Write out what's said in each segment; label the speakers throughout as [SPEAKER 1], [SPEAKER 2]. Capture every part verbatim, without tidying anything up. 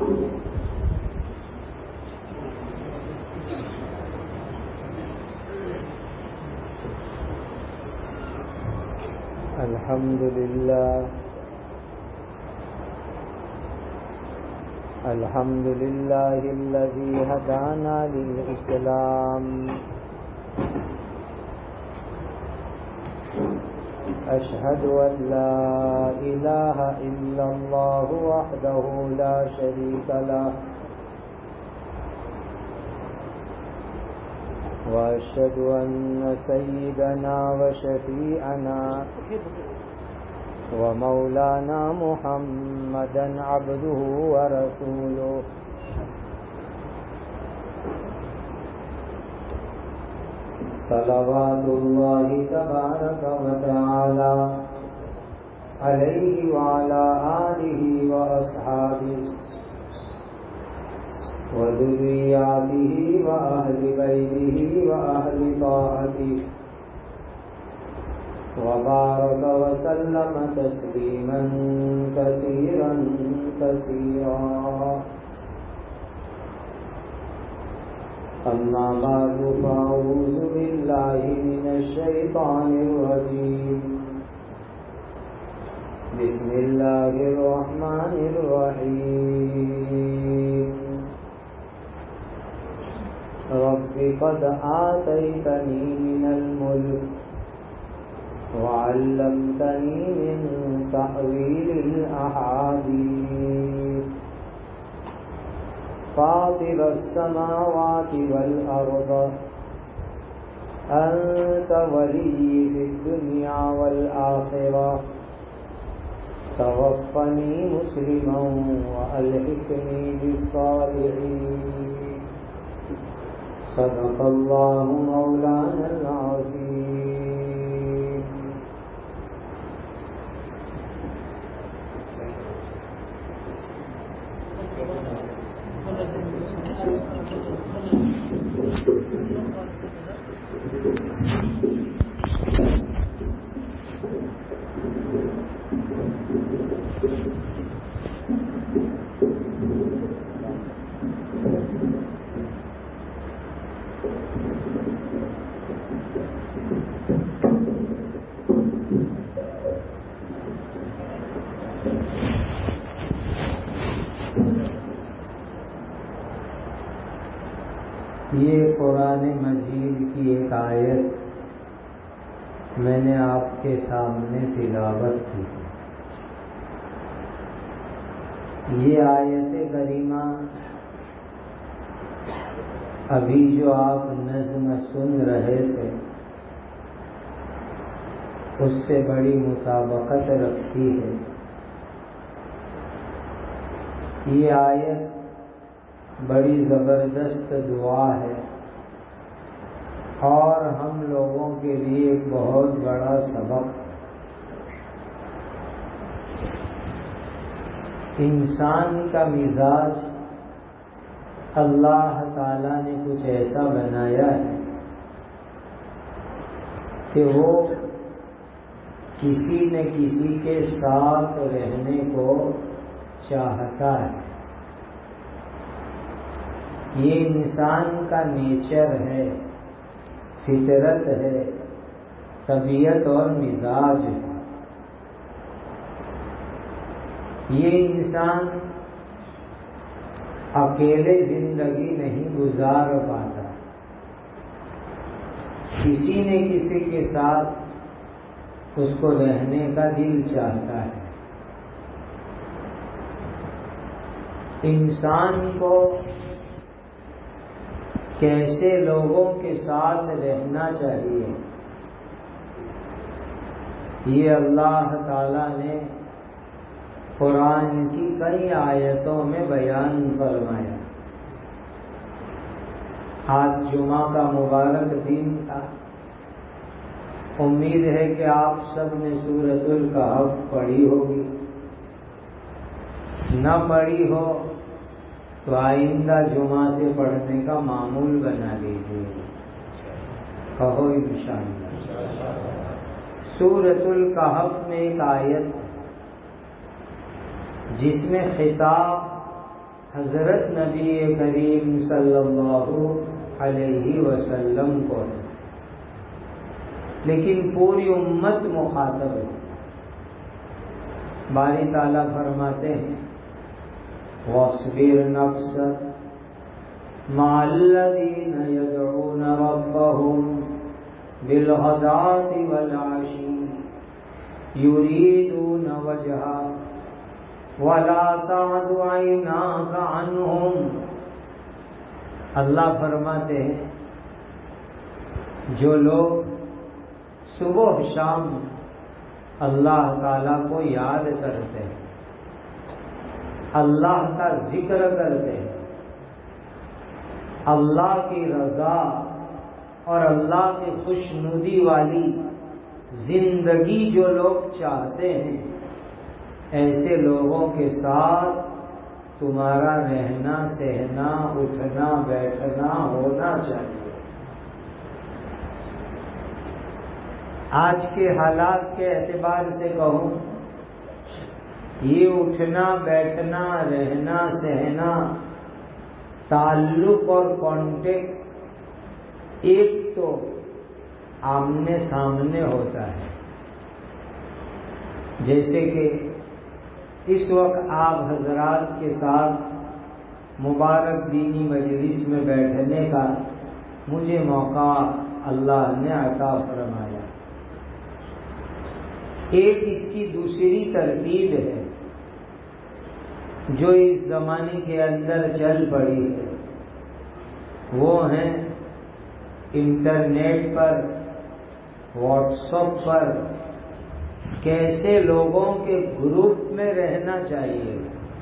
[SPEAKER 1] الحمد لله الحمد لله الذي هدانا للإسلام أشهد أن لا إله إلا الله وحده لا شريك له وأشهد أن سيدنا وشفيعنا ومولانا محمدا عبده ورسوله صلوات الله تبارك وتعالى عليه وعلى آله وأصحابه وذرياته وأهل بيته وأهل طاعته وبارك وسلم تسليما كثيرا كثيرا. أما بعد فأعوذ بالله من الشيطان الرجيم. بسم الله الرحمن الرحيم. رب قد آتيتني من الملك وعلمتني من تأويل الأحاديث فاطر السماوات والأرض أنت ولي في الدنيا والآخرة توفني مسلما وألحقني بالصالحين. صدق الله مولانا العظيم. یہ قرآن مجید کی ایک آیت میں نے آپ کے سامنے تلاوت کی. یہ آیت کریمہ ابھی جو آپ نظم سن رہے تھے اس سے بڑی مطابقت رکھتی ہے. یہ آیت بڑی زبردست دعا ہے اور ہم لوگوں کے لیے ایک بہت بڑا سبق. انسان کا مزاج اللہ تعالی نے کچھ ایسا بنایا ہے کہ وہ کسی نہ کسی کے ساتھ رہنے کو چاہتا ہے. یہ انسان کا نیچر ہے، فطرت ہے، طبیعت اور مزاج ہے. یہ انسان اکیلے زندگی نہیں گزار پاتا، کسی نہ کسی کے ساتھ اس کو رہنے کا دل چاہتا ہے. انسان کو کیسے لوگوں کے ساتھ رہنا چاہیے یہ اللہ تعالی نے قرآن کی کئی آیتوں میں بیان فرمایا. آج جمعہ کا مبارک دن تھا. امید ہے کہ آپ سب نے سورۃ الکہف پڑھی ہوگی. نہ پڑھی ہو تو آئندہ جمعہ سے پڑھنے کا معمول بنا لیجیے. کہو انشاءاللہ. سورۃ الکہف میں ایک آیت جس میں خطاب حضرت نبی کریم صلی اللہ علیہ وسلم کو ہے، لیکن پوری امت مخاطب ہے۔ باری تعالیٰ فرماتے ہیں وَاصْبِرْ نَفْسَكَ مَعَ الَّذِينَ يَدْعُونَ رَبَّهُمْ بِالْغَدَاةِ وَالْعَشِيِّ يُرِيدُونَ وَجْهَهُ وَلَا تَعْدُ عَيْنَاكَ عَنْهُمْ۔ اللہ فرماتے ہیں جو لوگ صبح شام اللہ تعالیٰ کو یاد کرتے ہیں، اللہ کا ذکر کرتے ہیں، اللہ کی رضا اور اللہ کی خوشنودی والی زندگی جو لوگ چاہتے ہیں، ایسے لوگوں کے ساتھ تمہارا رہنا سہنا اٹھنا بیٹھنا ہونا چاہیے۔ آج کے حالات کے اعتبار سے کہوں، یہ اٹھنا بیٹھنا رہنا سہنا تعلق اور کانٹیکٹ ایک تو آمنے سامنے ہوتا ہے، جیسے کہ اس وقت آپ حضرات کے ساتھ مبارک دینی مجلس میں بیٹھنے کا مجھے موقع اللہ نے عطا فرمایا۔ ایک اس کی دوسری ترتیب ہے جو اس زمانے کے اندر چل پڑی ہے، وہ ہیں انٹرنیٹ پر، واٹس ایپ پر کیسے لوگوں کے گروپ میں رہنا چاہیے،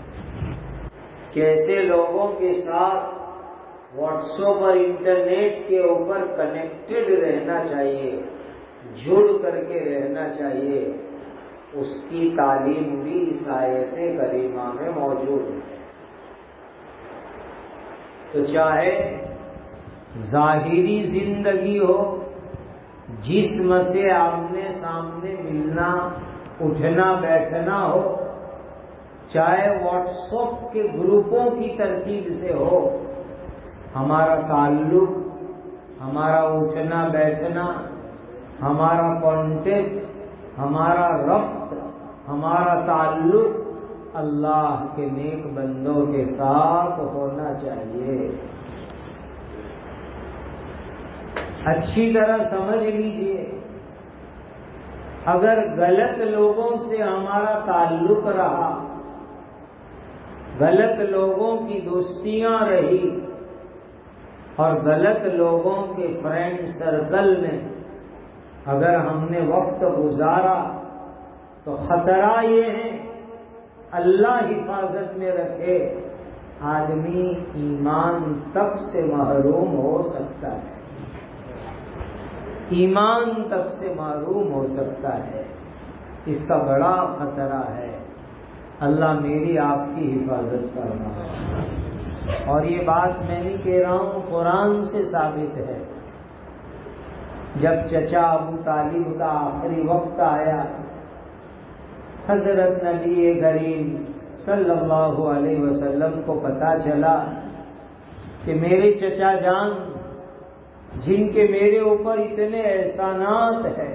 [SPEAKER 1] کیسے لوگوں کے ساتھ واٹس ایپ اور انٹرنیٹ کے اوپر کنیکٹڈ رہنا چاہیے، جڑ کر کے رہنا چاہیے، اس کی تعلیم بھی اس آیت کریمہ میں موجود ہے۔ تو چاہے ظاہری زندگی ہو، جسم سے آمنے سامنے ملنا اٹھنا بیٹھنا ہو، چاہے واٹس ایپ کے گروپوں کی ترتیب سے ہو، ہمارا تعلق، ہمارا اٹھنا بیٹھنا، ہمارا کانٹیکٹ، ہمارا ربط، ہمارا تعلق اللہ کے نیک بندوں کے ساتھ ہونا چاہیے۔ اچھی طرح سمجھ لیجئے، اگر غلط لوگوں سے ہمارا تعلق رہا، غلط لوگوں کی دوستیاں رہی اور غلط لوگوں کے فرینڈ سرکل میں اگر ہم نے وقت گزارا تو خطرہ یہ ہے، اللہ حفاظت میں رکھے، آدمی ایمان تک سے محروم ہو سکتا ہے، ایمان تک سے محروم ہو سکتا ہے۔ اس کا بڑا خطرہ ہے۔ اللہ میری آپ کی حفاظت فرمائے۔ اور یہ بات میں نہیں کہہ رہا ہوں، قرآن سے ثابت ہے۔ جب چچا ابو طالب کا آخری وقت آیا، حضرت نبی کریم صلی اللہ علیہ وسلم کو پتہ چلا کہ میرے چچا جان جن کے میرے اوپر اتنے احسانات ہیں،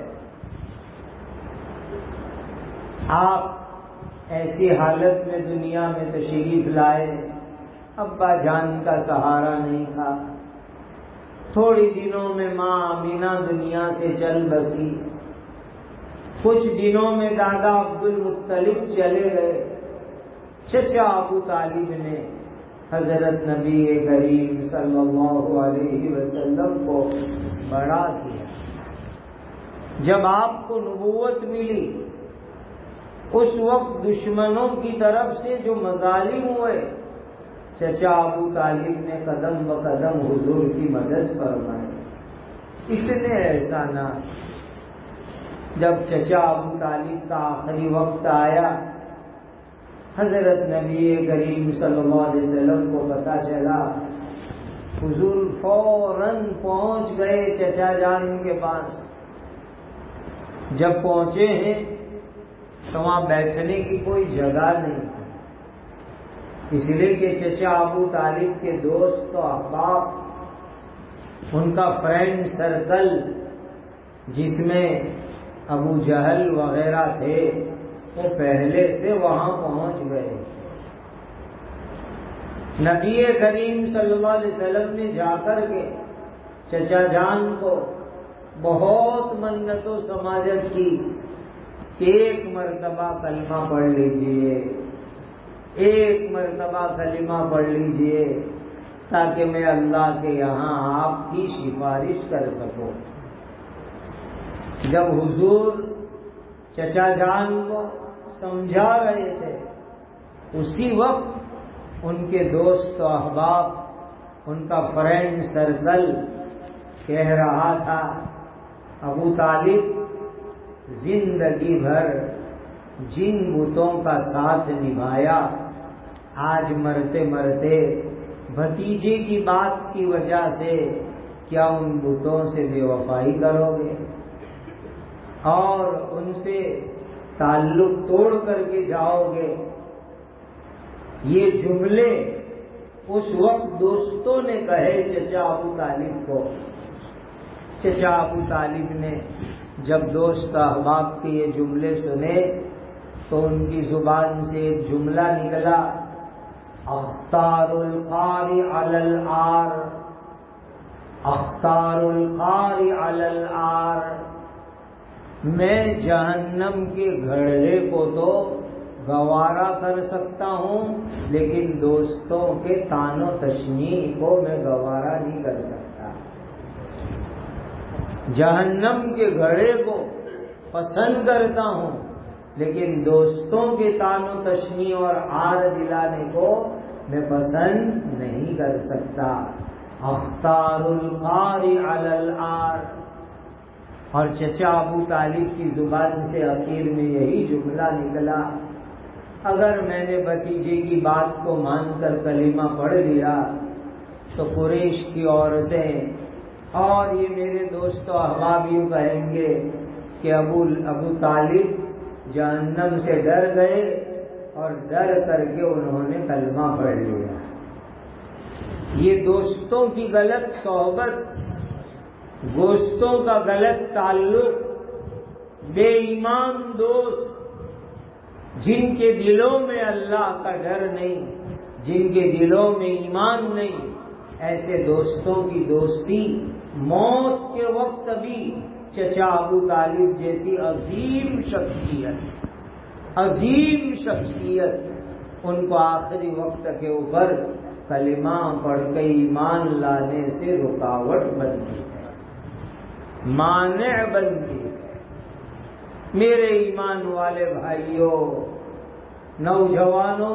[SPEAKER 1] آپ ایسی حالت میں دنیا میں تشریف لائے، ابا جان کا سہارا نہیں تھا، تھوڑی دنوں میں ماں آمینہ دنیا سے چل بسی، کچھ دنوں میں دادا عبد المطلب چلے گئے، چچا ابو طالب نے حضرت نبی کریم صلی اللہ علیہ وسلم کو بڑا کیا۔ جب آپ کو نبوت ملی، اس وقت دشمنوں کی طرف سے جو مظالم ہوئے، چچا ابو طالب نے قدم بقدم حضور کی مدد فرمائی۔ اتنے احسانات۔ جب چچا ابو طالب کا آخری وقت آیا، حضرت نبی کریم صلی اللہ علیہ وسلم کو پتہ چلا، حضور فوراً پہنچ گئے چچا جان کے پاس۔ جب پہنچے ہیں تو وہاں بیٹھنے کی کوئی جگہ نہیں تھی۔ اس لیے کہ چچا ابو طالب کے دوست و احباب، ان کا فرینڈ سرکل جس میں ابو جہل وغیرہ تھے، وہ پہلے سے وہاں پہنچ گئے۔ نبی کریم صلی اللہ علیہ وسلم نے جا کر کے چچا جان کو بہت منت و سماجت کی کہ ایک مرتبہ کلمہ پڑھ لیجئے، ایک مرتبہ کلمہ پڑھ لیجئے تاکہ میں اللہ کے یہاں آپ کی سفارش کر سکوں۔ جب حضور چچا جان کو سمجھا رہے تھے، اسی وقت ان کے دوست و احباب، ان کا فرینڈ سرکل کہہ رہا تھا، ابو طالب زندگی بھر جن بتوں کا ساتھ نبھایا، آج مرتے مرتے بھتیجے کی بات کی وجہ سے کیا ان بتوں سے بے وفائی کرو گے اور ان سے تعلق توڑ کر کے جاؤ گے؟ یہ جملے اس وقت دوستوں نے کہے چچا ابو طالب کو۔ چچا ابو طالب نے جب دوست احباب کے یہ جملے سنے تو ان کی زبان سے ایک جملہ نکلا، اختار القار علی العار، اختار القار علی العار، میں جہنم کے گھڑے کو تو گوارا کر سکتا ہوں، لیکن دوستوں کے تان و تشنیع کو میں گوارا نہیں کر سکتا۔ جہنم کے گھڑے کو پسند کرتا ہوں، لیکن دوستوں کے تان و تشنیع اور آر دلانے کو میں پسند نہیں کر سکتا۔ اختار القار علی العار۔ اور چچا ابو طالب کی زبان سے اخیر میں یہی جملہ نکلا، اگر میں نے بھتیجے کی بات کو مان کر کلمہ پڑھ لیا تو قریش کی عورتیں اور یہ میرے دوست و احباب یوں کہیں گے کہ ابو ابو طالب جہنم سے ڈر گئے اور ڈر کر کے انہوں نے کلمہ پڑھ لیا۔ یہ دوستوں کی غلط صحبت، دوستوں کا غلط تعلق، بے ایمان دوست جن کے دلوں میں اللہ کا ڈر نہیں، جن کے دلوں میں ایمان نہیں، ایسے دوستوں کی دوستی موت کے وقت بھی چچا ابو طالب جیسی عظیم شخصیت عظیم شخصیت ان کو آخری وقت کے اوپر کلمہ پڑھ کے ایمان لانے سے رکاوٹ بنتی ہے، مانع بنتی ہے۔ میرے ایمان والے بھائیوں، نوجوانوں،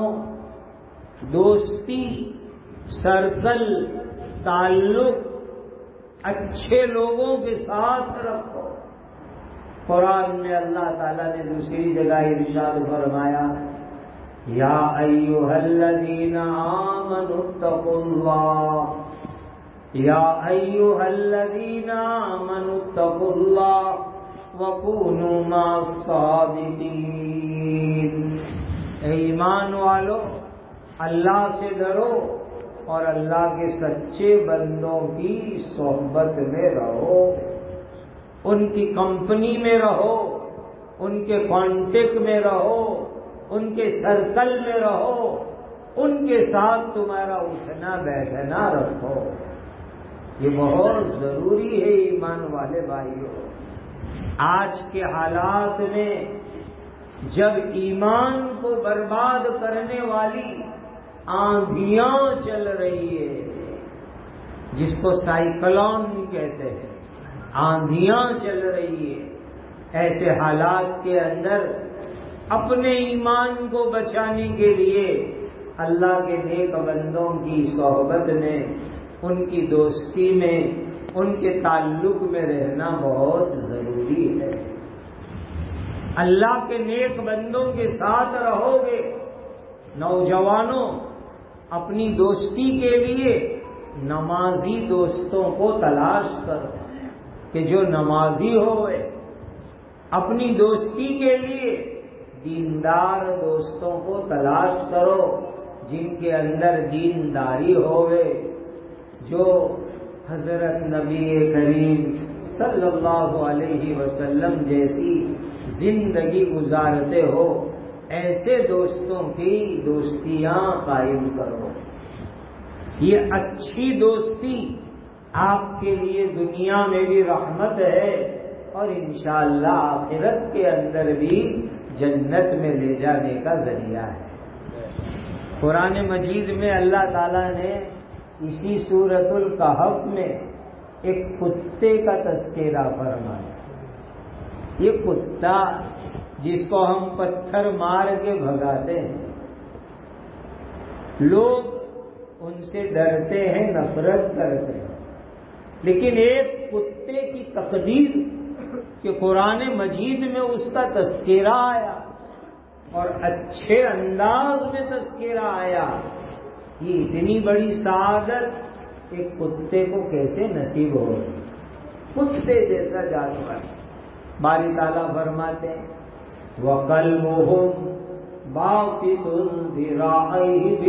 [SPEAKER 1] دوستی، سرکل، تعلق اچھے لوگوں کے ساتھ رکھو۔ قرآن میں اللہ تعالیٰ نے دوسری جگہ ارشاد فرمایا، یا ایھا الذین آمنوا اتقوا اللہ، یا ایھا الذین آمنوا اتقوا اللہ وَكُونُوا مَعَ الصَّادِقِينَ۔ اے ایمان والو، اللہ سے ڈرو اور اللہ کے سچے بندوں کی صحبت میں رہو، ان کی کمپنی میں رہو، ان کے کانٹیکٹ میں رہو، ان کے سرکل میں رہو، ان کے ساتھ تمہارا اٹھنا بیٹھنا رکھو۔ یہ بہت ضروری ہے ایمان والے بھائیوں۔ آج کے حالات میں جب ایمان کو برباد کرنے والی آندھیاں چل رہی ہے، جس کو سائیکلون کہتے ہیں، آندھیاں چل رہی ہے، ایسے حالات کے اندر اپنے ایمان کو بچانے کے لیے اللہ کے نیک بندوں کی صحبت میں، ان کی دوستی میں، ان کے تعلق میں رہنا بہت ضروری ہے۔ اللہ کے نیک بندوں کے ساتھ رہو گے۔ نوجوانوں، اپنی دوستی کے لیے نمازی دوستوں کو تلاش کرو کہ جو نمازی ہوئے۔ اپنی دوستی کے لیے دیندار دوستوں کو تلاش کرو جن کے اندر دینداری ہوئے، جو حضرت نبی کریم صلی اللہ علیہ وسلم جیسی زندگی گزارتے ہو، ایسے دوستوں کی دوستیاں قائم کرو۔ یہ اچھی دوستی آپ کے لیے دنیا میں بھی رحمت ہے اور انشاءاللہ آخرت کے اندر بھی جنت میں لے جانے کا ذریعہ ہے۔ قرآن مجید میں اللہ تعالیٰ نے اسی سورۃ الکہف میں ایک کتے کا تذکرہ فرمایا۔ یہ کتا جس کو ہم پتھر مار کے بھگاتے ہیں، لوگ ان سے ڈرتے ہیں، نفرت کرتے ہیں، لیکن ایک کتے کی تقدیر کہ قرآن مجید میں اس کا تذکرہ آیا اور اچھے انداز میں تذکرہ آیا، یہ اتنی بڑی سعادت ایک کتے کو کیسے نصیب ہو؟ کتے جیسا جانور باری تعالیٰ فرماتے ہیں وَقَلْبُهُمْ بَاسِطٌ ذِرَاعَيْهِ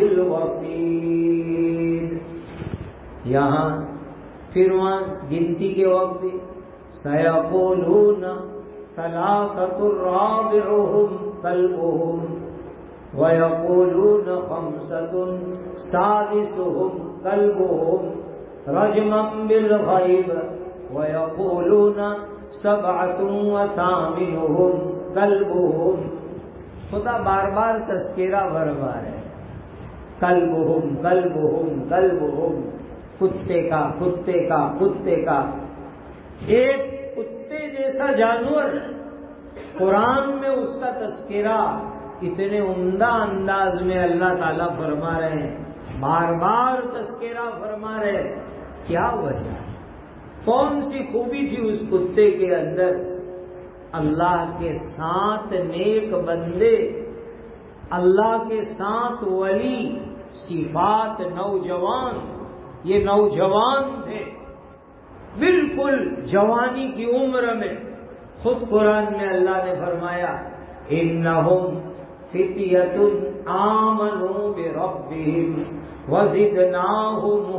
[SPEAKER 1] بِالْوَصِيدِ۔ یہاں پھر وہاں گنتی کے وقت سَيَقُولُونَ ثَلَاثَةٌ رَابِعُهُمْ كَلْبُهُمْ وَيَقُولُونَ خَمْسَةٌ سَادِسُهُمْ كَلْبُهُمْ رَجْمًا بِالْغَيْبِ وَيَقُولُونَ سَبْعَةٌ وَثَامِنُهُمْ كَلْبُهُمْ۔ خدا بار بار تذکرہ فرما رہے ہیں، کلبہم کلبہم کلبہم، کتے کا کتے کا کتے کا۔ ایک کتے جیسا جانور قرآن میں اس کا تذکرہ اتنے عمدہ انداز میں اللہ تعالیٰ فرما رہے ہیں، بار بار تذکرہ فرما رہے ہیں۔ کیا وجہ، کون سی خوبی تھی اس کتے کے اندر؟ اللہ کے ساتھ نیک بندے، اللہ کے ساتھ ولی، صفات نوجوان، یہ نوجوان تھے بالکل جوانی کی عمر میں۔ خود قرآن میں اللہ نے فرمایا انہم فتیۃ آمنوا بربہم وزدناہم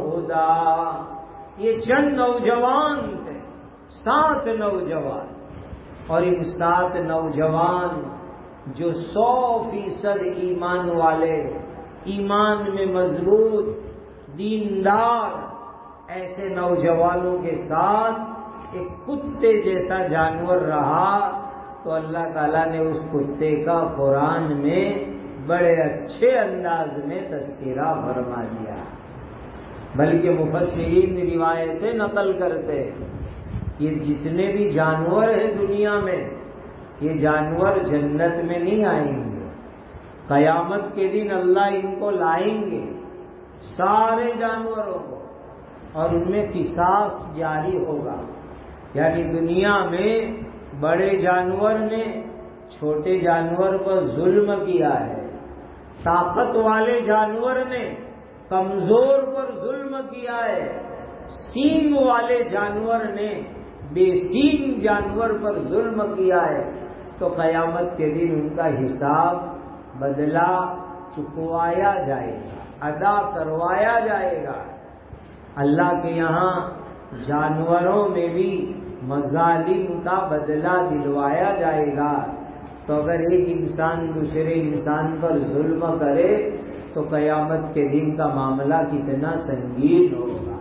[SPEAKER 1] ھدی۔ یہ چند نوجوان تھے، سات نوجوان، اور ان سات نوجوان جو سو فیصد ایمان والے، ایمان میں مضبوط، دیندار، ایسے نوجوانوں کے ساتھ ایک کتے جیسا جانور رہا، تو اللہ تعالیٰ نے اس کتے کا قرآن میں بڑے اچھے انداز میں تذکرہ فرما دیا۔ بلکہ مفسرین روایتیں نقل کرتے یہ جتنے بھی جانور ہیں دنیا میں، یہ جانور جنت میں نہیں آئیں گے، قیامت کے دن اللہ ان کو لائیں گے، سارے جانوروں کو، اور ان میں قصاص جاری ہوگا۔ یعنی دنیا میں بڑے جانور نے چھوٹے جانور پر ظلم کیا ہے، طاقت والے جانور نے کمزور پر ظلم کیا ہے، سینگ والے جانور نے بے سینگ جانور پر ظلم کیا ہے، تو قیامت کے دن ان کا حساب بدلہ چکوایا جائے گا، ادا کروایا جائے گا۔ اللہ کے یہاں جانوروں میں بھی مظالم کا بدلہ دلوایا جائے گا۔ تو اگر ایک انسان دوسرے انسان پر ظلم کرے تو قیامت کے دن کا معاملہ کتنا سنگین ہوگا۔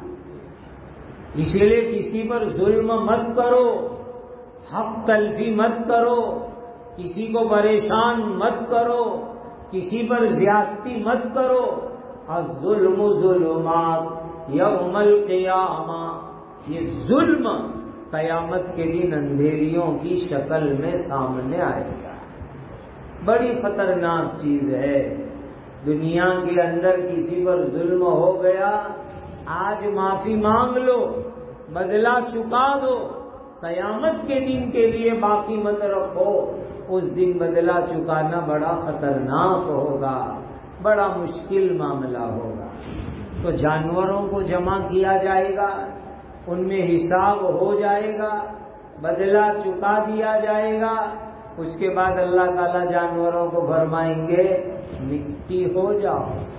[SPEAKER 1] اس لیے کسی پر ظلم مت کرو، حق تلفی مت کرو، کسی کو پریشان مت کرو، کسی پر زیادتی مت کرو۔ الظلم ظلمات یوم القیامہ، یہ ظلم قیامت کے دن اندھیریوں کی شکل میں سامنے آئے گا۔ بڑی خطرناک چیز ہے۔ دنیا کے اندر کسی پر ظلم ہو گیا، آج معافی مانگ لو، بدلہ چکا دو، قیامت کے دن کے لیے باقی مت رکھو۔ اس دن بدلہ چکانا بڑا خطرناک ہوگا، بڑا مشکل معاملہ ہوگا۔ تو جانوروں کو جمع کیا جائے گا، ان میں حساب ہو جائے گا، بدلہ چکا دیا جائے گا۔ اس کے بعد اللہ تعالیٰ جانوروں کو فرمائیں گے مٹی ہو جاؤ،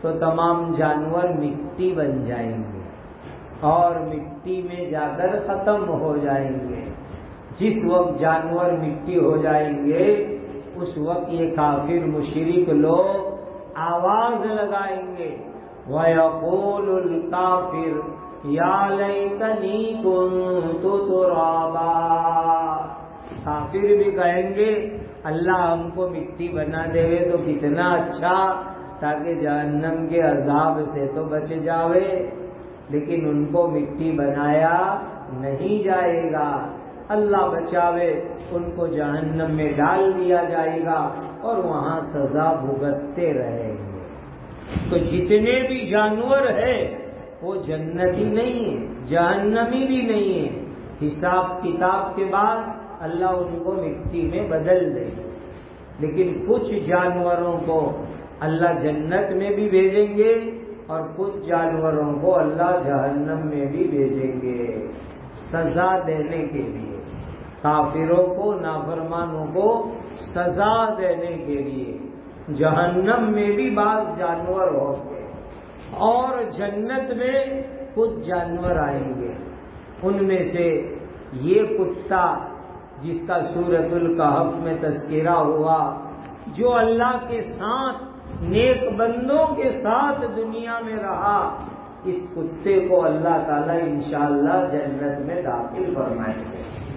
[SPEAKER 1] تو تمام جانور مٹی بن جائیں گے اور مٹی میں جا کر ختم ہو جائیں گے۔ جس وقت جانور مٹی ہو جائیں گے اس وقت یہ کافر مشرک لوگ آواز لگائیں گے، وَيَقُولُ الْكَافِرُ يَا لَيْتَنِي كُنتُ تُرَابًا، کافر بھی کہیں گے اللہ ہم کو مٹی بنا دے تو کتنا اچھا، تاکہ جہنم کے عذاب سے تو بچ جاوے، لیکن ان کو مٹی بنایا نہیں جائے گا، اللہ بچاوے ان کو جہنم میں ڈال دیا جائے گا اور وہاں سزا بھگتتے رہیں گے۔ تو جتنے بھی جانور ہیں وہ جنتی نہیں ہیں، جہنمی بھی نہیں ہیں، حساب کتاب کے بعد اللہ ان کو مٹی میں بدل دے گا، لیکن کچھ جانوروں کو اللہ جنت میں بھی بھیجیں گے اور کچھ جانوروں کو اللہ جہنم میں بھی بھیجیں گے سزا دینے کے لیے، کافروں کو، نافرمانوں کو سزا دینے کے لیے۔ جہنم میں بھی بعض جانور ہوں گے اور جنت میں کچھ جانور آئیں گے، ان میں سے یہ کتا جس کا سورۃ الکہف میں تذکرہ ہوا، جو اللہ کے ساتھ نیک بندوں کے ساتھ دنیا میں رہا، اس کتے کو اللہ تعالیٰ انشاءاللہ جنت میں داخل فرمائیں گے۔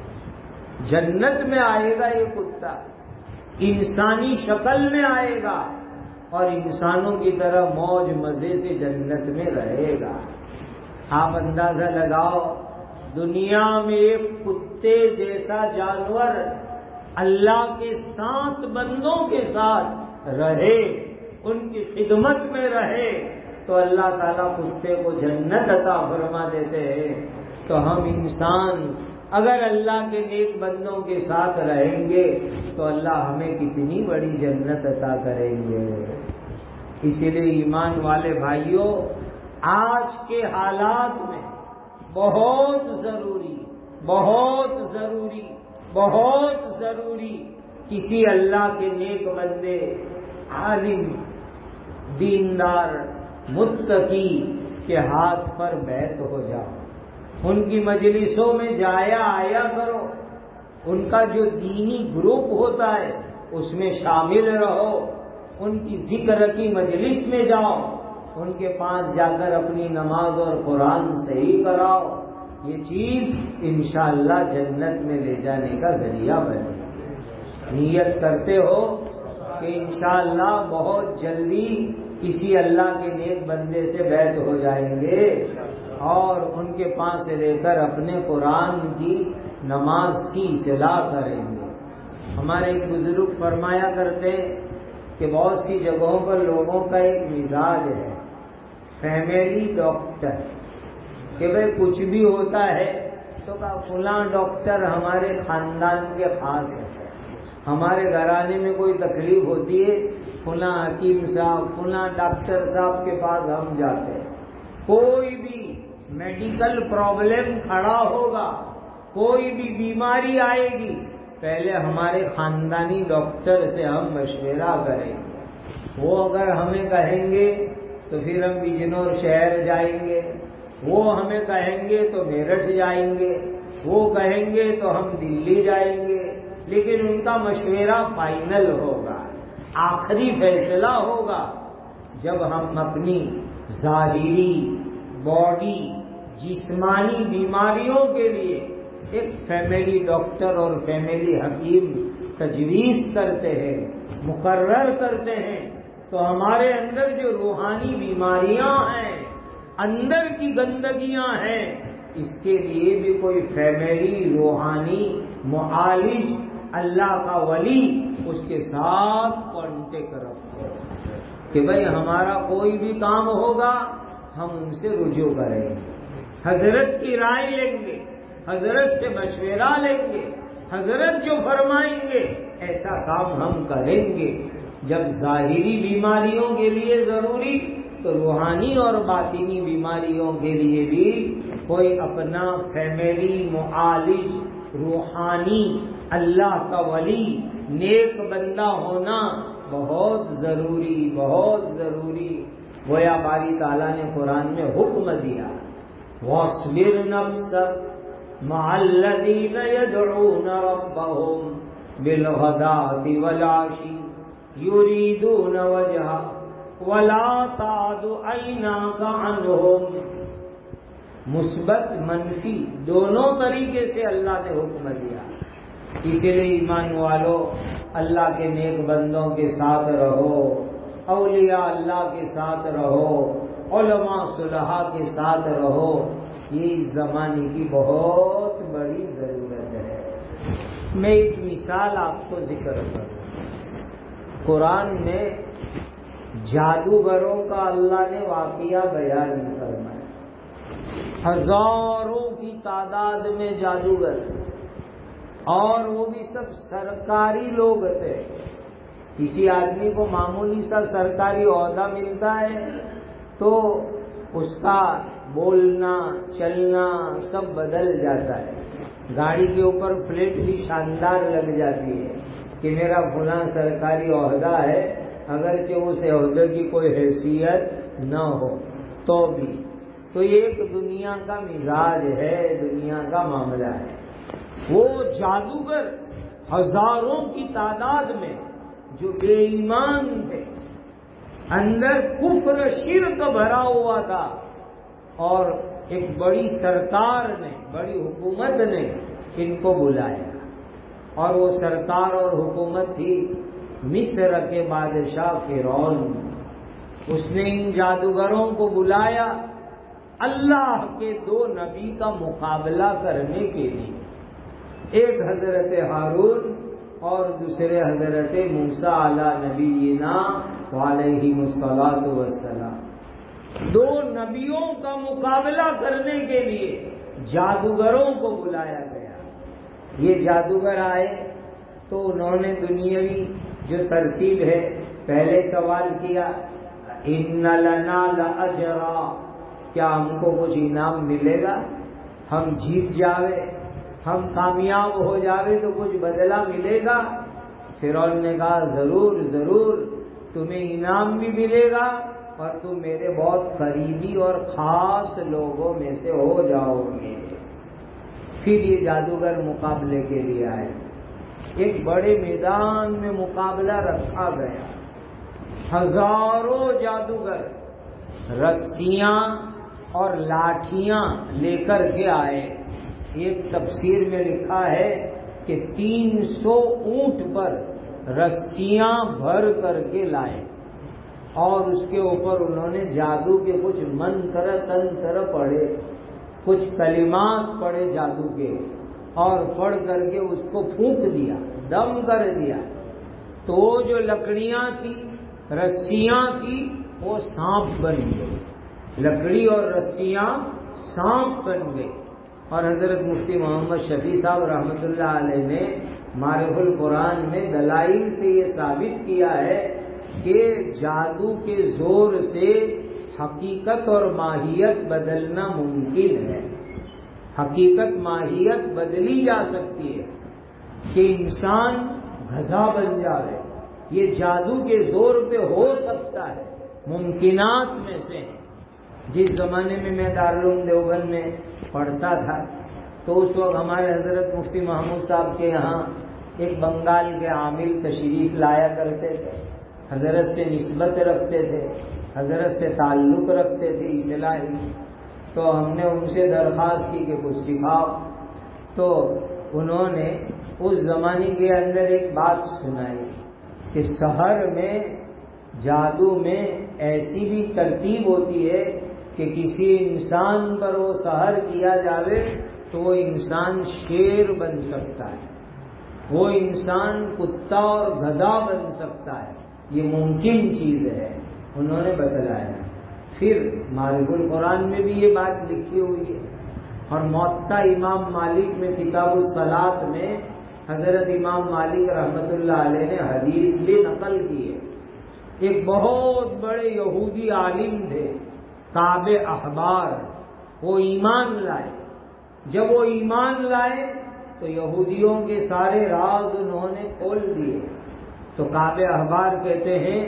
[SPEAKER 1] جنت میں آئے گا یہ کتا، انسانی شکل میں آئے گا اور انسانوں کی طرح موج مزے سے جنت میں رہے گا۔ آپ اندازہ لگاؤ، دنیا میں ایک کتے جیسا جانور اللہ کے ساتھ بندوں کے ساتھ رہے، ان کی خدمت میں رہے، تو اللہ تعالیٰ کتے کو جنت عطا فرما دیتے ہیں۔ تو ہم انسان اگر اللہ کے نیک بندوں کے ساتھ رہیں گے تو اللہ ہمیں کتنی بڑی جنت عطا کریں گے۔ اسی لیے ایمان والے بھائیوں، آج کے حالات میں بہت ضروری بہت ضروری بہت ضروری کسی اللہ کے نیک بندے، عالم، دیندار، متقی کے ہاتھ پر بیعت ہو جاؤ، ان کی مجلسوں میں جایا آیا کرو، ان کا جو دینی گروپ ہوتا ہے اس میں شامل رہو، ان کی ذکر کی مجلس میں جاؤ، ان کے پاس جا کر اپنی نماز اور قرآن صحیح کراؤ، یہ چیز انشاءاللہ جنت میں لے جانے کا ذریعہ بنے گی۔ نیت کرتے ہو کہ انشاءاللہ بہت جلدی کسی اللہ کے نیک بندے سے بیعت ہو جائیں گے اور ان کے پاس سے لے کر اپنے قرآن کی نماز کی اصلاح کریں گے۔ ہمارے ایک بزرگ فرمایا کرتے کہ بہت سی جگہوں پر لوگوں کا ایک مزاج ہے، فیملی ڈاکٹر، کہ بھئی کچھ بھی ہوتا ہے تو کہا فلاں ڈاکٹر ہمارے خاندان کے خاص ہے، ہمارے گھرانے میں کوئی تکلیف ہوتی ہے فلاں حکیم صاحب، فلاں ڈاکٹر صاحب کے پاس ہم جاتے ہیں، کوئی بھی میڈیکل پرابلم کھڑا ہوگا، کوئی بھی بیماری آئے گی، پہلے ہمارے خاندانی ڈاکٹر سے ہم مشورہ کریں گے، وہ اگر ہمیں کہیں گے تو پھر ہم بجنور شہر جائیں گے، وہ ہمیں کہیں گے تو میرٹھ جائیں گے، وہ کہیں گے تو ہم دلی جائیں گے، لیکن ان کا مشورہ فائنل ہوگا، آخری فیصلہ ہوگا جب ہم اپنی ظاہری باڈی جسمانی بیماریوں کے لیے ایک فیملی ڈاکٹر اور فیملی حکیم تجویز کرتے ہیں، مقرر کرتے ہیں، تو ہمارے اندر جو روحانی بیماریاں ہیں، اندر کی گندگیاں ہیں، اس کے لیے بھی کوئی فیملی روحانی معالج اللہ کا ولی اس کے ساتھ کانٹیکٹ رکھو کہ بھئی ہمارا کوئی بھی کام ہوگا ہم ان سے رجوع کریں گے، حضرت کی رائے لیں گے، حضرت سے مشورہ لیں گے، حضرت جو فرمائیں گے ایسا کام ہم کریں گے۔ جب ظاہری بیماریوں کے لیے ضروری تو روحانی اور باطنی بیماریوں کے لیے بھی کوئی اپنا فیملی معالج روحانی اللہ کا ولی نیک بندہ ہونا بہت ضروری بہت ضروری۔ گویا باری تعالیٰ نے قرآن میں حکم دیا وَاصْبِرْ نَفْسَكَ مَعَ الَّذِينَ يَدْعُونَ رَبَّهُمْ بِالْغَدَاةِ وَالْعَشِيِّ يُرِيدُونَ وَجْهَهُ وَلَا تَعْدُ عَيْنَاكَ عَنْهُمْ۔ مثبت منفی دونوں طریقے سے اللہ نے حکم دیا، اسی لیے ایمان والو اللہ کے نیک بندوں کے ساتھ رہو، اولیاء اللہ کے ساتھ رہو، علماء صلحاء کے ساتھ رہو، یہ اس زمانے کی بہت بڑی ضرورت ہے۔ میں ایک مثال آپ کو ذکر کروں، قرآن میں جادوگروں کا اللہ نے واقعہ بیان فرمایا، ہزاروں کی تعداد میں جادوگر، اور وہ بھی سب سرکاری لوگ تھے۔ کسی آدمی کو معمولی سا سرکاری عہدہ ملتا ہے تو اس کا بولنا چلنا سب بدل جاتا ہے، گاڑی کے اوپر پلیٹ بھی شاندار لگ جاتی ہے کہ میرا فلاں سرکاری عہدہ ہے، اگرچہ اس عہدے کی کوئی حیثیت نہ ہو تو بھی۔ تو یہ ایک دنیا کا مزاج ہے، دنیا کا معاملہ ہے۔ وہ جادوگر ہزاروں کی تعداد میں جو بے ایمان تھے، اندر کفر شرک بھرا ہوا تھا، اور ایک بڑی سرکار نے، بڑی حکومت نے ان کو بلایا، اور وہ سرکار اور حکومت تھی مصر کے بادشاہ فرعون۔ اس نے ان جادوگروں کو بلایا اللہ کے دو نبی کا مقابلہ کرنے کے لیے، ایک حضرت ہارون اور دوسرے حضرت موسیٰ علی نبینا وعلیہم الصلاۃ والسلام۔ دو نبیوں کا مقابلہ کرنے کے لیے جادوگروں کو بلایا گیا۔ یہ جادوگر آئے تو انہوں نے دنیاوی جو ترتیب ہے پہلے سوال کیا ان لنا لاجرا، کیا ہم کو کچھ انعام ملے گا؟ ہم جیت جاوے، ہم کامیاب ہو جاوے تو کچھ بدلہ ملے گا؟ فرعون نے کہا ضرور ضرور، تمہیں انعام بھی ملے گا اور تم میرے بہت قریبی اور خاص لوگوں میں سے ہو جاؤ گے۔ پھر یہ جادوگر مقابلے کے لیے آئے، ایک بڑے میدان میں مقابلہ رکھا گیا، ہزاروں جادوگر رسیاں اور لاٹھیاں لے کر کے آئے۔ ایک تفسیر میں لکھا ہے کہ تین سو اونٹ پر رسیاں بھر کر کے لائے، اور اس کے اوپر انہوں نے جادو کے کچھ منتر تنتر پڑھے، کچھ کلمات پڑھے جادو کے، اور پڑھ کر کے اس کو پھونک دیا، دم کر دیا، تو وہ جو لکڑیاں تھیں، رسیاں تھیں، وہ سانپ بن گئے، لکڑی اور رسیاں سانپ بن گئے۔ اور حضرت مفتی محمد شفیع صاحب رحمۃ اللہ علیہ نے معرف القرآن میں دلائل سے یہ ثابت کیا ہے کہ جادو کے زور سے حقیقت اور ماہیت بدلنا ممکن ہے، حقیقت ماہیت بدلی جا سکتی ہے، کہ انسان گدھا بن جائے، یہ جادو کے زور پہ ہو سکتا ہے، ممکنات میں سے۔ جس زمانے میں میں دارالعلوم دیوبند میں پڑھتا تھا تو اس وقت ہمارے حضرت مفتی محمود صاحب کے یہاں ایک بنگال کے عامل تشریف لایا کرتے تھے، حضرت سے نسبت رکھتے تھے، حضرت سے تعلق رکھتے تھے اصلاحی۔ تو ہم نے ان سے درخواست کی کہ کچھ سکھاؤ، تو انہوں نے اس زمانے کے اندر ایک بات سنائی کہ سحر میں جادو میں ایسی بھی ترتیب ہوتی ہے کہ کسی انسان پر وہ سحر کیا جاوے تو وہ انسان شیر بن سکتا ہے، وہ انسان کتا اور گدھا بن سکتا ہے، یہ ممکن چیز ہے، انہوں نے بتلایا۔ پھر معرف القرآن میں بھی یہ بات لکھی ہوئی ہے، اور موطا امام مالک میں کتاب الصلاۃ میں حضرت امام مالک رحمۃ اللہ علیہ نے حدیث بھی نقل کی ہے۔ ایک بہت بڑے یہودی عالم تھے کعب احبار، وہ ایمان لائے، جب وہ ایمان لائے تو یہودیوں کے سارے راز انہوں نے کھول دیے۔ تو کعب احبار کہتے ہیں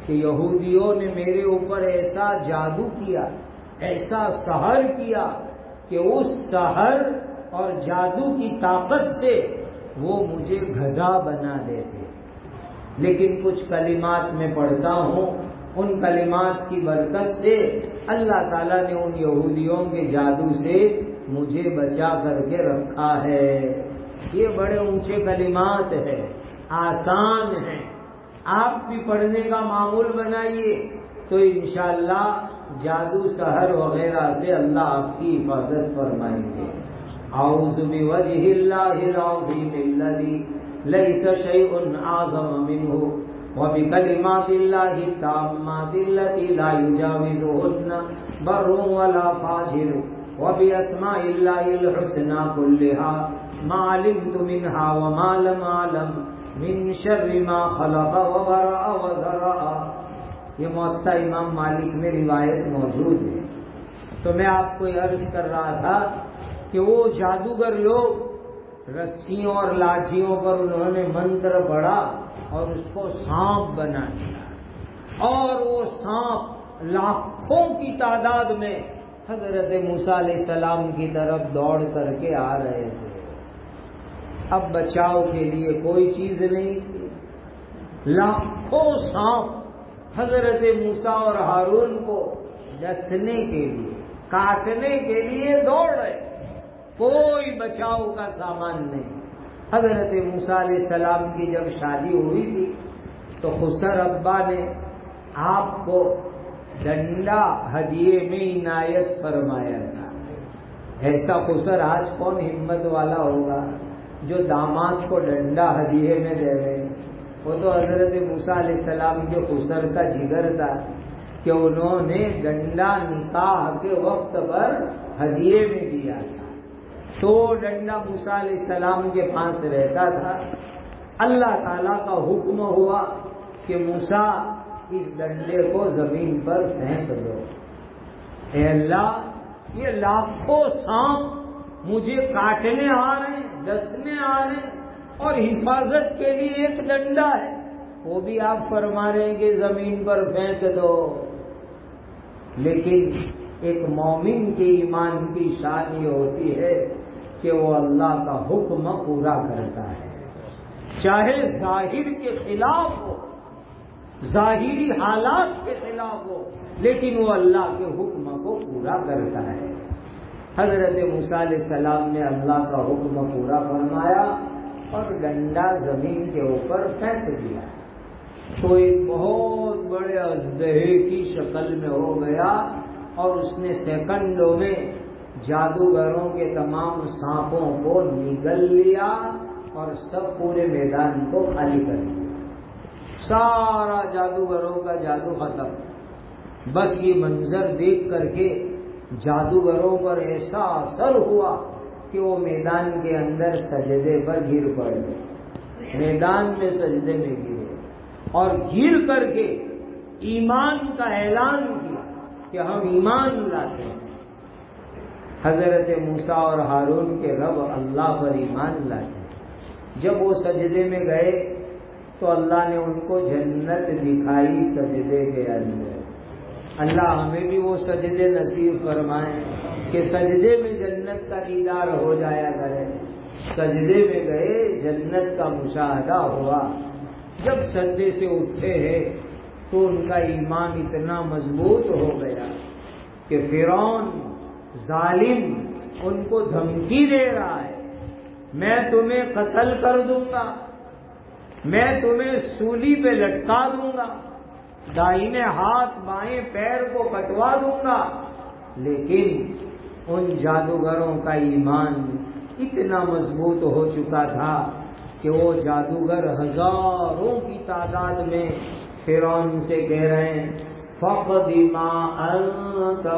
[SPEAKER 1] کہ یہودیوں نے میرے اوپر ایسا جادو کیا، ایسا سحر کیا کہ اس سحر اور جادو کی طاقت سے وہ مجھے گدھا بنا دیتے، لیکن کچھ کلمات میں پڑھتا ہوں، ان کلمات کی برکت سے اللہ تعالیٰ نے ان یہودیوں کے جادو سے مجھے بچا کر کے رکھا ہے۔ یہ بڑے اونچے کلمات ہیں، آسان ہیں، آپ بھی پڑھنے کا معمول بنائیے تو انشاءاللہ جادو سحر وغیرہ سے اللہ آپ کی حفاظت فرمائیں گے۔ اعوذ بوجہ اللہ العظیم الذی لیس شیء اعظم منہ وبکلمات اللہ التامات التي لا يجاوزهن بر ولا فاجر وباسماء اللہ الحسنى كلها ما علمت منها وما لم اعلم من شر ما خلق وبرأ وذرأ۔ یہ موطا امام مالک میں روایت موجود ہے۔ تو میں آپ کو یہ عرض کر رہا تھا کہ وہ جادوگر لوگ رسیوں اور لاٹھیوں پر انہوں نے منتر پڑھا اور اس کو سانپ بنا دیا، اور وہ سانپ لاکھوں کی تعداد میں حضرت موسیٰ علیہ السلام کی طرف دوڑ کر کے آ رہے تھے۔ اب بچاؤ کے لیے کوئی چیز نہیں تھی، لاکھوں سانپ حضرت موسیٰ اور ہارون کو ڈسنے کے لیے، کاٹنے کے لیے دوڑ رہے، کوئی بچاؤ کا سامان نہیں۔ حضرت موسیٰ علیہ السلام کی جب شادی ہوئی تھی تو خسر ابا نے آپ کو ڈنڈا ہدیے میں عنایت فرمایا تھا۔ ایسا خسر آج کون ہمت والا ہوگا جو داماد کو ڈنڈا ہدیے میں دے رہے؟ وہ تو حضرت موسیٰ علیہ السلام کے خسر کا جگر تھا کہ انہوں نے ڈنڈا نکاح کے وقت پر ہدیے میں دیا تھا۔ تو ڈنڈا موسیٰ علیہ السلام کے پاس رہتا تھا۔ اللہ تعالیٰ کا حکم ہوا کہ موسیٰ اس ڈنڈے کو زمین پر پھینک دو۔ اے اللہ، یہ لاکھوں سانپ مجھے کاٹنے آ رہے ہیں، ڈسنے آ رہے ہیں، اور حفاظت کے لیے ایک ڈنڈا ہے، وہ بھی آپ فرما رہے ہیں کہ زمین پر پھینک دو۔ لیکن ایک مومن کے ایمان کی شان یہ ہوتی ہے کہ وہ اللہ کا حکم پورا کرتا ہے، چاہے ظاہر کے خلاف ہو، ظاہری حالات کے خلاف ہو، لیکن وہ اللہ کے حکم کو پورا کرتا ہے۔ حضرت موسیٰ علیہ السلام نے اللہ کا حکم پورا فرمایا اور ڈنڈا زمین کے اوپر پھینک دیا، تو ایک بہت بڑے اژدہے کی شکل میں ہو گیا، اور اس نے سیکنڈوں میں جادوگروں کے تمام سانپوں کو نگل لیا اور سب پورے میدان کو خالی کر دیا۔ سارا جادوگروں کا جادو ختم۔ بس یہ منظر دیکھ کر کے جادوگروں پر ایسا اثر ہوا کہ وہ میدان کے اندر سجدے پر گر پڑے، میدان میں سجدے میں گرے، اور گر کر کے ایمان کا اعلان کیا کہ ہم ایمان لاتے ہیں۔ حضرت موسیٰ اور ہارون کے رب اللہ پر ایمان لاتے ہیں۔ جب وہ سجدے میں گئے تو اللہ نے ان کو جنت دکھائی سجدے کے اندر۔ اللہ ہمیں بھی وہ سجدے نصیب فرمائیں کہ سجدے میں جنت کا دیدار ہو جایا کرے۔ سجدے میں گئے، جنت کا مشاہدہ ہوا۔ جب سجدے سے اٹھے ہیں تو ان کا ایمان اتنا مضبوط ہو گیا کہ فرعون ظالم ان کو دھمکی دے رہا ہے، میں تمہیں قتل کر دوں گا، میں تمہیں سولی پہ لٹکا دوں گا، دائیں ہاتھ بائیں پیر کو کٹوا دوں گا۔ لیکن ان جادوگروں کا ایمان اتنا مضبوط ہو چکا تھا کہ وہ جادوگر ہزاروں کی تعداد میں فرعون سے کہہ رہے ہیں فَقْضِ مَا أَنْتَ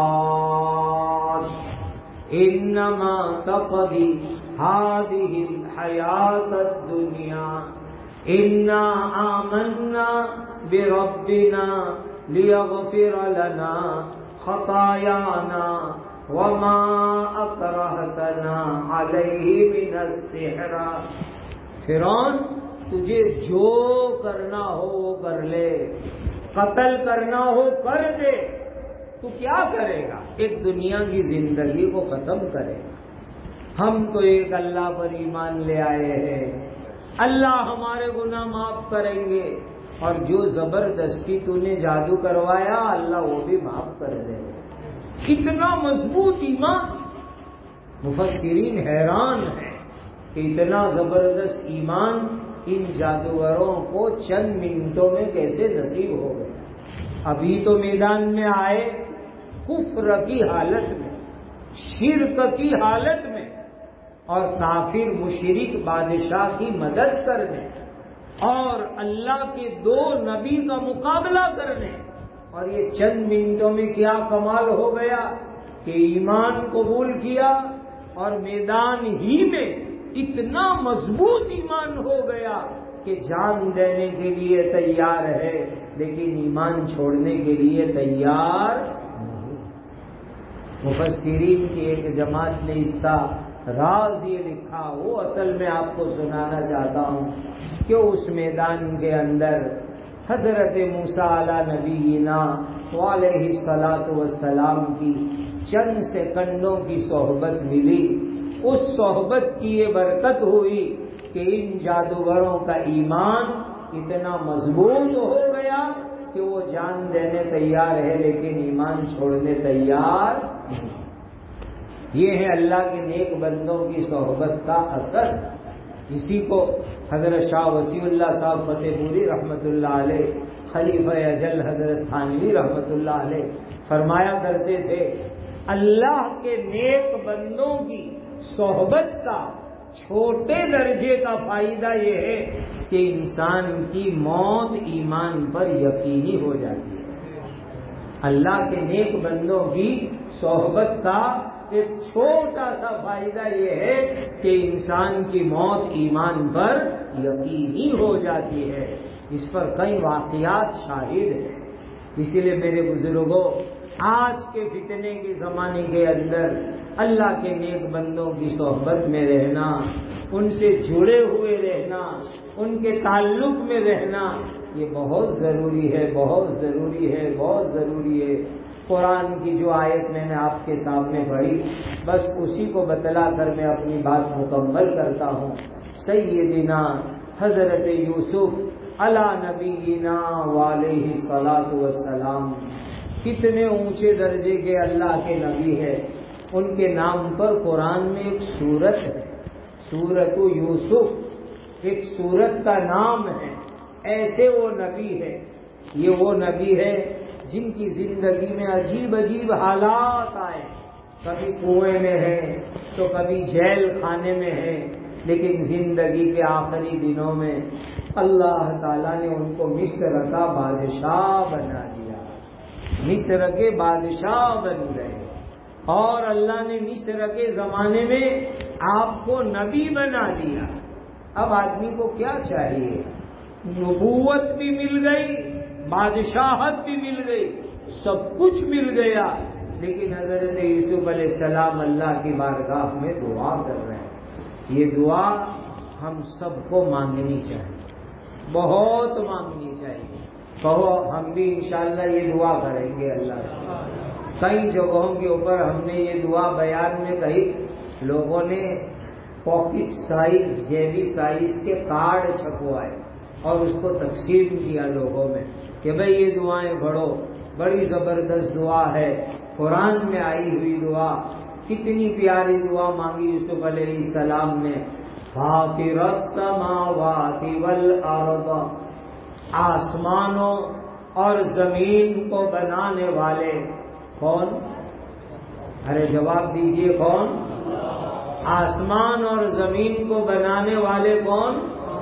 [SPEAKER 1] قَاضٍ إِنَّمَا تَقْضِي هَٰذِهِ الْحَيَاةَ الدُّنْيَا إِنَّا آمَنَّا بِرَبِّنَا لِيَغْفِرَ لَنَا خَطَايَانَا وَمَا أَكْرَهْتَنَا عَلَيْهِ مِنَ السِّحْرِ۔ فرعون تجھے جو کرنا ہو وہ کر لے، قتل کرنا ہو کر دے، تو کیا کرے گا؟ ایک دنیا کی زندگی کو ختم کرے گا۔ ہم تو ایک اللہ پر ایمان لے آئے ہیں، اللہ ہمارے گناہ معاف کریں گے، اور جو زبردستی تو نے جادو کروایا اللہ وہ بھی معاف کر دے گا۔ کتنا مضبوط ایمان! مفسرین حیران ہیں کہ اتنا زبردست ایمان ان جادوگروں کو چند منٹوں میں کیسے نصیب ہو گیا۔ ابھی تو میدان میں آئے کفر کی حالت میں، شرک کی حالت میں، اور کافر مشرک بادشاہ کی مدد کرنے، اور اللہ کے دو نبی کا مقابلہ کرنے، اور یہ چند منٹوں میں کیا کمال ہو گیا کہ ایمان قبول کیا، اور میدان ہی میں اتنا مضبوط ایمان ہو گیا کہ جان دینے کے لیے تیار ہے لیکن ایمان چھوڑنے کے لیے تیار نہیں۔ مفسرین کی ایک جماعت نے اس کا راز یہ لکھا، وہ اصل میں آپ کو سنانا چاہتا ہوں کہ اس میدان کے اندر حضرت موسیٰ علی نبینا علیہ الصلاۃ والسلام کی چند سیکنڈوں کی صحبت ملی۔ اس صحبت کی یہ برکت ہوئی کہ ان جادوگروں کا ایمان اتنا مضبوط ہو گیا کہ وہ جان دینے تیار ہے لیکن ایمان چھوڑنے تیار نہیں۔ یہ ہے اللہ کے نیک بندوں کی صحبت کا اثر۔ اسی کو حضرت شاہ وسیع اللہ صاحب فتح پوری رحمۃ اللہ علیہ، خلیفہ اجل حضرت تھانوی رحمۃ اللہ علیہ فرمایا کرتے تھے، اللہ کے نیک بندوں کی صحبت کا چھوٹے درجے کا فائدہ یہ ہے کہ انسان کی موت ایمان پر یقینی ہو جاتی ہے۔ اللہ کے نیک بندوں کی صحبت کا ایک چھوٹا سا فائدہ یہ ہے کہ انسان کی موت ایمان پر یقینی ہو جاتی ہے۔ اس پر کئی واقعات شاہد ہیں۔ اسی لیے میرے بزرگوں، آج کے فتنے کے زمانے کے اندر اللہ کے نیک بندوں کی صحبت میں رہنا، ان سے جڑے ہوئے رہنا، ان کے تعلق میں رہنا، یہ بہت ضروری ہے، بہت ضروری ہے، بہت ضروری ہے۔ قرآن کی جو آیت میں نے آپ کے سامنے پڑھی، بس اسی کو بتلا کر میں اپنی بات مکمل کرتا ہوں۔ سیدنا حضرت یوسف علی نبینا وعلیہ الصلاۃ والسلام کتنے اونچے درجے کے اللہ کے نبی ہے۔ ان کے نام پر قرآن میں ایک سورت ہے، سورت یوسف ایک سورت کا نام ہے۔ ایسے وہ نبی ہے، یہ وہ نبی ہے جن کی زندگی میں عجیب عجیب حالات آئے، کبھی کنویں میں ہے تو کبھی جیل خانے میں ہے، لیکن زندگی کے آخری دنوں میں اللہ تعالیٰ نے ان کو مصر کا بادشاہ بنا دیا، مصر کے بادشاہ بن گئے، اور اللہ نے مصر کے زمانے میں آپ کو نبی بنا دیا۔ اب آدمی کو کیا چاہیے؟ نبوت بھی مل گئی، بادشاہت بھی مل گئی، سب کچھ مل گیا، لیکن حضرت یوسف علیہ السلام اللہ کی بارگاہ میں دعا کر رہے ہیں۔ یہ دعا ہم سب کو مانگنی چاہیے، بہت مانگنی چاہیے۔ کہو ہم بھی انشاءاللہ یہ دعا کریں گے اللہ سے۔ کئی جگہوں کے اوپر ہم نے یہ دعا بیان میں کہی، لوگوں نے پاکٹ سائز جیبی سائز کے کارڈ چھپوائے اور اس کو تقسیم کیا لوگوں میں کہ بھئی یہ دعائیں پڑھو، بڑی زبردست دعا ہے، قرآن میں آئی ہوئی دعا۔ کتنی پیاری دعا مانگی یوسف علیہ السلام نے، فاطر السماوات والارض، آسمانوں اور زمین کو بنانے والے کون؟ ارے جواب دیجئے، کون؟ آسمان اور زمین کو بنانے والے کون؟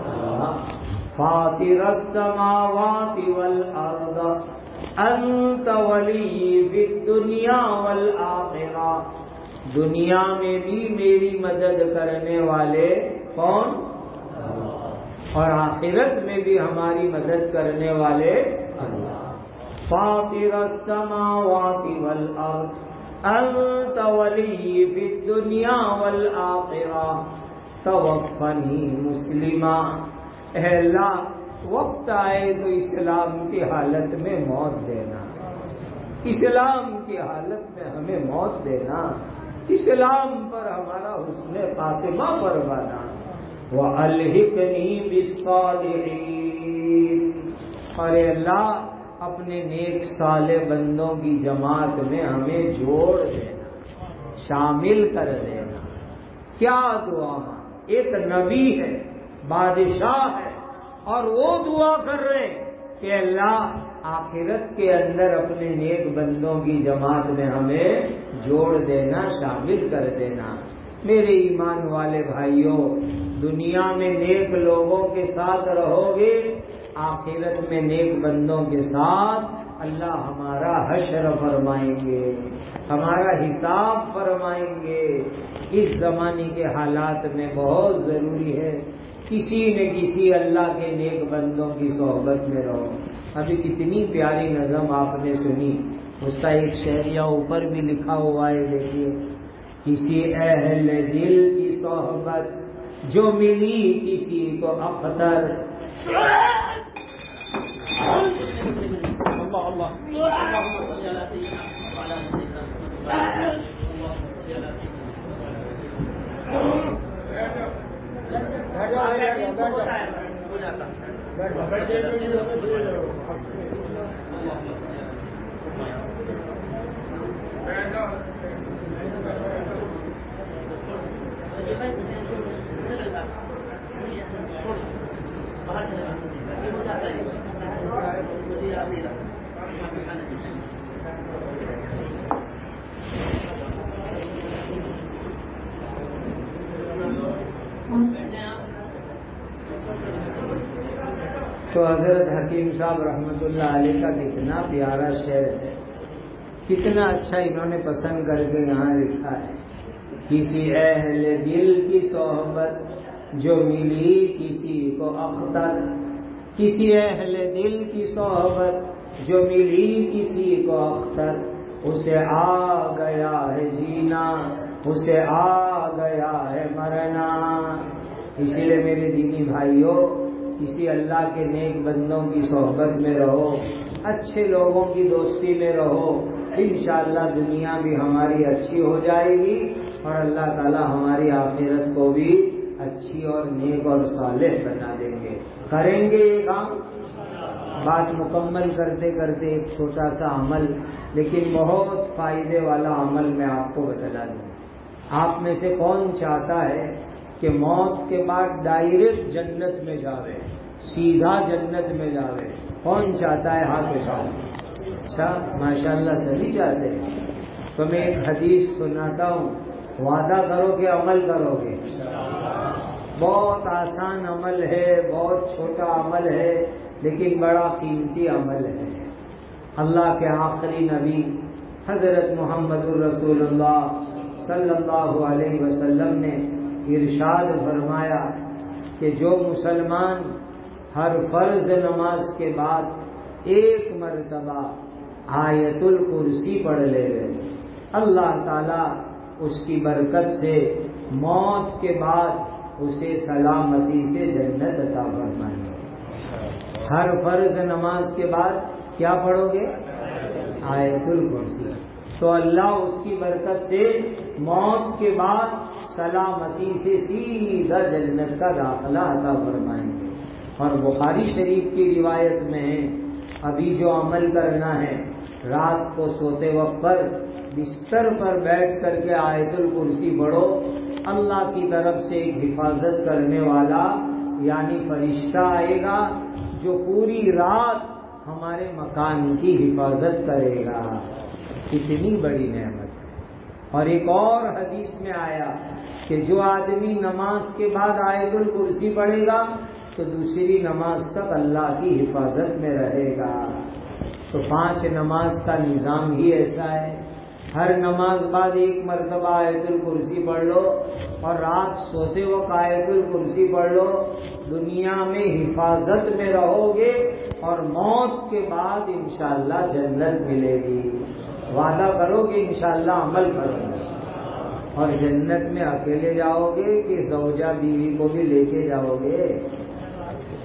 [SPEAKER 1] فاطر السماوات والارض انت ولی فی الدنیا والآخرہ، دنیا میں بھی میری مدد کرنے والے کون؟ اور آخرت میں بھی ہماری مدد کرنے والے اللہ۔ فاطر السماوات والارض انت ولی فی الدنیا والآخرہ توفنی مسلمہ، اے اللہ وقت آئے تو اسلام کی حالت میں موت دینا، اسلام کی حالت میں ہمیں موت دینا، اسلام پر ہمارا حسن خاتمہ فرمانا۔ وَأَلْحِقْنِي بِالصَّالِحِينَ، اور اے اللہ اپنے نیک صالح بندوں کی جماعت میں ہمیں جوڑ دینا، شامل کر دینا۔ کیا دعا! ایک نبی ہے، بادشاہ ہے، اور وہ دعا کر رہے ہیں کہ اللہ آخرت کے اندر اپنے نیک بندوں کی جماعت میں ہمیں جوڑ دینا، شامل کر دینا۔ میرے ایمان والے بھائیوں، دنیا میں نیک لوگوں کے ساتھ رہو گے، آخرت میں نیک بندوں کے ساتھ اللہ ہمارا حشر فرمائیں گے، ہمارا حساب فرمائیں گے۔ اس زمانے کے حالات میں بہت ضروری ہے کسی نہ کسی اللہ کے نیک بندوں کی صحبت میں رہو۔ ابھی کتنی پیاری نظم آپ نے سنی، اس کا ایک شعریہ اوپر بھی لکھا ہوا ہے، دیکھیے۔ کسی اہل دل کی صحبت جو ملی کسی کو اختر، اللہ اللہ تو حضرت حکیم صاحب رحمت اللہ علیہ کا کتنا پیارا شعر ہے، کتنا اچھا انہوں نے پسند کر کے یہاں لکھا ہے۔ کسی اہل دل کی صحبت جو ملی کسی کو اختر، کسی اہل دل کی صحبت جو ملی کسی کو اختر، اسے آ گیا ہے جینا، اسے آ گیا ہے مرنا۔ اسی لیے میرے دینی بھائیوں، کسی اللہ کے نیک بندوں کی صحبت میں رہو، اچھے لوگوں کی دوستی میں رہو، انشاءاللہ دنیا بھی ہماری اچھی ہو جائے گی اور اللہ تعالی ہماری آخرت کو بھی اچھی اور نیک اور صالح بنا دیں گے۔ کریں گے یہ کام؟ بات مکمل کرتے کرتے ایک چھوٹا سا عمل، لیکن بہت فائدے والا عمل میں آپ کو بتلا دوں۔ آپ میں سے کون چاہتا ہے کہ موت کے بعد ڈائریکٹ جنت میں جاوے، سیدھا جنت میں جاوے؟ کون چاہتا ہے؟ ہاتھ اٹھاؤ۔ اچھا، ماشاءاللہ سبھی چاہتے ہیں۔ تو میں ایک حدیث سناتا ہوں، وعدہ کرو کہ عمل کرو گے۔ بہت آسان عمل ہے، بہت چھوٹا عمل ہے، لیکن بڑا قیمتی عمل ہے۔ اللہ کے آخری نبی حضرت محمد الرسول اللہ صلی اللہ علیہ وسلم نے ارشاد فرمایا کہ جو مسلمان ہر فرض نماز کے بعد ایک مرتبہ آیت الکرسی پڑھ لے گئے، اللہ تعالی اس کی برکت سے موت کے بعد اسے سلامتی سے جنت عطا فرمائیں گے۔ ہر فرض نماز کے بعد کیا پڑھو گے؟ آیت الکرسی۔ تو اللہ اس کی برکت سے موت کے بعد سلامتی سے سیدھا جنت کا داخلہ عطا فرمائیں گے۔ اور بخاری شریف کی روایت میں ہے، ابھی جو عمل کرنا ہے، رات کو سوتے وقت پر بستر پر بیٹھ کر کے آیت الکرسی پڑھو، اللہ کی طرف سے ایک حفاظت کرنے والا یعنی فرشتہ آئے گا جو پوری رات ہمارے مکان کی حفاظت کرے گا۔ کتنی بڑی نعمت ہے۔ اور ایک اور حدیث میں آیا کہ جو آدمی نماز کے بعد آیت الکرسی پڑھے گا تو دوسری نماز تک اللہ کی حفاظت میں رہے گا۔ تو پانچ نماز کا نظام ہی ایسا ہے، ہر نماز بعد ایک مرتبہ آیت الکرسی پڑھ لو اور رات سوتے وقت آیت الکرسی پڑھ لو، دنیا میں حفاظت میں رہو گے اور موت کے بعد انشاءاللہ جنت ملے گی۔ وعدہ کرو کہ انشاءاللہ عمل کرو گے۔ اور جنت میں اکیلے جاؤ گے کہ زوجہ بیوی کو بھی لے کے جاؤ گے؟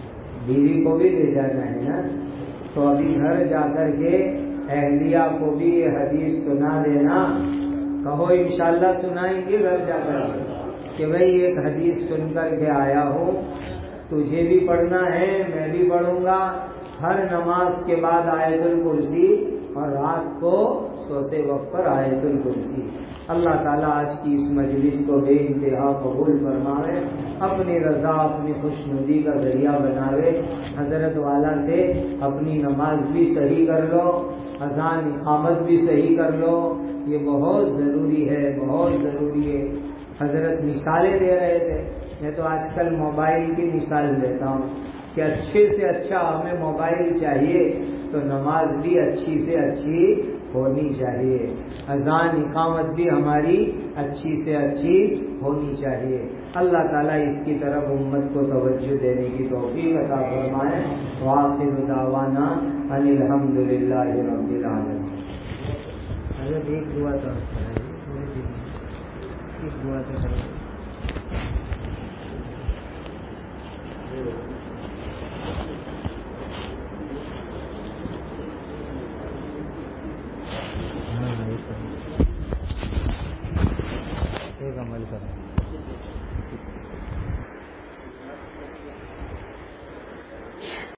[SPEAKER 1] بیوی کو بھی لے جانا ہے نا، تو ابھی گھر جا کر کے اہلیہ کو بھی یہ حدیث سنا دینا، کہو انشاءاللہ سنائیں گے گھر جا کر کہ بھئی ایک حدیث سن کر کے آیا ہوں، تجھے بھی پڑھنا ہے میں بھی پڑھوں گا، ہر نماز کے بعد آیت الکرسی اور رات کو سوتے وقت پر آیت الکرسی۔ اللہ تعالیٰ آج کی اس مجلس کو بے انتہا قبول فرمائے، اپنی رضا اپنی خوشنودی کا ذریعہ بناوے۔ حضرت والا سے اپنی نماز بھی صحیح کر لو، اذان اقامت بھی صحیح کر لو، یہ بہت ضروری ہے، بہت ضروری ہے۔ حضرت مثالیں دے رہے تھے، میں تو آج کل موبائل کی مثال دیتا ہوں کہ اچھے سے اچھا ہمیں موبائل چاہیے تو نماز بھی اچھی سے اچھی ہونی چاہیے، اذان اقامت بھی ہماری اچھی سے اچھی ہونی چاہیے۔ اللہ تعالیٰ اس کی طرف امت کو توجہ دینے کی توفیق عطا فرمائے۔ وآخر دعوانا ان الحمد للہ رب العالمین۔
[SPEAKER 2] حضرت ایک دعا تو ایک دعا تو